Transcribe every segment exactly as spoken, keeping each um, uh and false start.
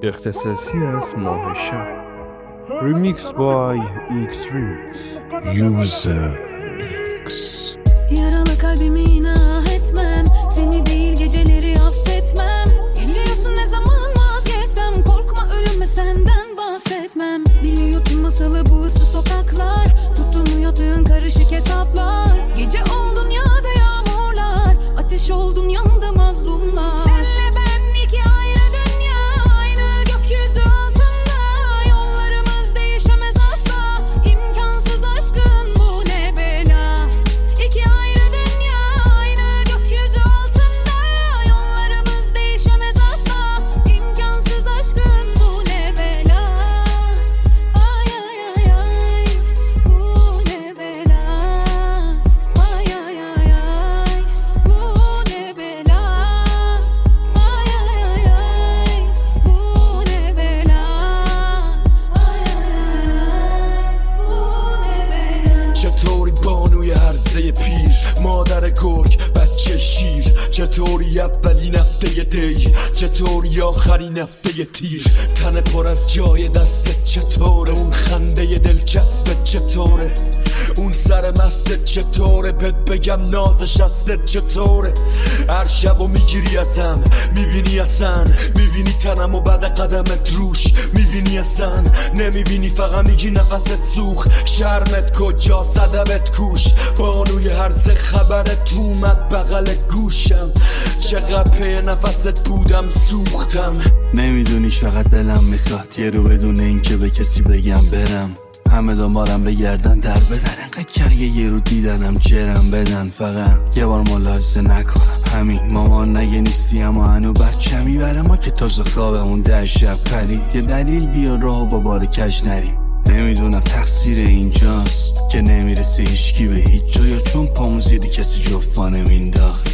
اختصاصی از ماه شب. ریمیکس بای ایکس ریمیکس. یوزر ایکس. Yaralı kalbimi inah etmem, seni değil geceleri affetmem. Geliyorsun ne zaman vazgeçsem, korkma ölüme senden bahsetmem. Biliyorsun masalı bu ıssız sokaklar, tuttum yaptığın karışık hesaplar. Gece oldun ya da yağmurlar, ateş oldun yandı mazlumlar. Senle ben iki ayrı dünya, aynı gökyüzü altında. Yollarımız değişemez asla, imkansız aşkın bu ne bela. İki ayrı dünya, aynı gökyüzü altında. Yollarımız değişemez asla, imkansız aşkın bu ne bela. Ay ay ay ay, bu ne bela. Ay ay ay ay, bu ne bela. Ay ay ay ay, bu ne bela. Ay ay ay, bu ne bela. چطوری بانوی هرزه پیر، مادر گرگ بچه شیر؟ چطوری اولین هفته دی، چطوری آخرین هفته تیر؟ تن پر از جای دستت چطوره؟ اون خنده دلچسبت چطوره؟ اون سر مستت چطوره؟ بهت بگم نازش هستت چطوره؟ هر شب و میگیری ازم، میبینی اصلا، میبینی تنم و بعد قدمت روش، میبینی اصلا، نمیبینی فقط میگی نفست سوخ. شرمت کجا صدبت کوش، بانوی هرزه خبرت اومد بغل گوشم. چقدر پی نفست بودم سوختم. نمیدونی چقدر دلم میخواد یه رو بدون این که به کسی بگم برم. همه دنبالم بگردن در بدن، انقدر کرگه یه رو دیدنم جرم بدن. فقط یه بار ملاحظه نکنم همین، مامان نگه نیستی اما هنو بچه میبره ما که تازه خوابمون ده شب پرید. یه دلیل بیا راه با بار کج نریم. نمیدونم تقصیر اینجاست که نمیرسه هیچکی به هیچ جا، یا چون پامون زیر کسی جفا نمینداخت.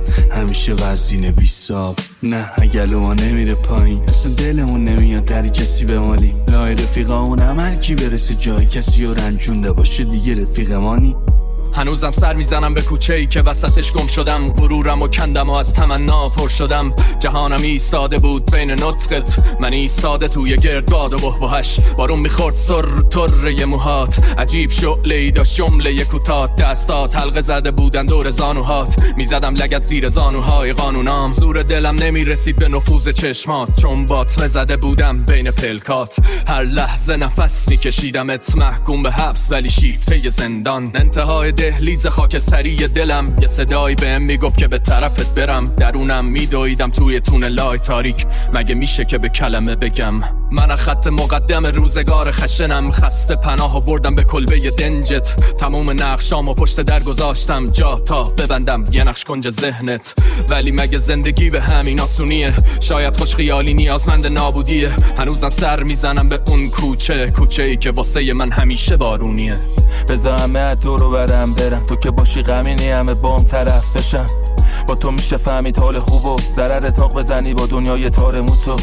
همیشه وزینه بیساب، نه اگلو ما نمیره پایین، اصلا دلمون نمیاد در کسی بمالیم. لای رفیقامون هم هر کی برسه جای کسی و رنجونده باشه دیگه رفیق مانی. هنوزم سر میزنم به کوچه‌ای که وسطش گم شدم. غرورم و کندم و از تمنا پر شدم. جهانم ایستاده بود بین نطقت، من ایستاده توی گردباد و بحبوحش. بارون میخورد سر تره موهات، عجیب شعله‌ای داشت جمله کوتاه. دستات حلقه زده بودن دور زانوهات، میزدم لگد زیر زانوهای قانونام. زور دلم نمیرسید به نفوذ چشمات، چون باطمه زده بودم بین پلکات. هر لحظه نفس میکشیدمت، محکوم به حبس ولی شیفته زندان. انتهای دهلیز خاکستری دلم، یه صدایی بهم میگفت که به طرفت برم. درونم میدویدم توی تونلای تاریک، مگه میشه که به کلمه بگم؟ من خط مقدم روزگار خشنم، خسته پناه آوردم به کلبه دنجت. تموم نقشامو پشت در گذاشتم جا تا ببندم یه نقش کنج ذهنت. ولی مگه زندگی به همین آسونیه؟ شاید خوش خیالی نیازمند نابودیه. هنوزم سر میزنم به اون کوچه، کوچه‌ای که واسه من همیشه بارونیه. بذار همه تو رو برم برم، تو که باشی غمینی همه بام طرف بشن. با تو میشه فهمید حال خوب و ضرر تاق بزنی با دنیای تار موتو.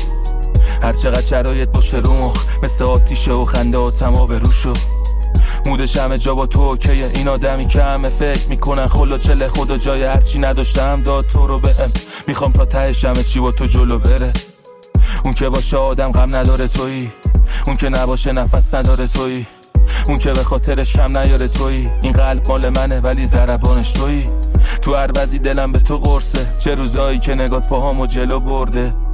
هر چقدر شرایط باشه رو مخ، مثل آتیشه و خنده و تمام روشو. مودش همه جا با تو اوکیه، این آدمی که همه فکر میکنن خلا چله خدا جای هرچی نداشتم داد تو رو بهم. میخوام تا تهش همه چی با تو جلو بره. اون که باشه آدم غم نداره تویی، اون که نباشه نفس نداره تویی، اون که به خاطرش کم نیاره تویی. این قلب مال منه ولی ضربانش تویی. تو هر وضعی دلم به تو قرصه، چه روزایی که نگات پاهامو جلو برده.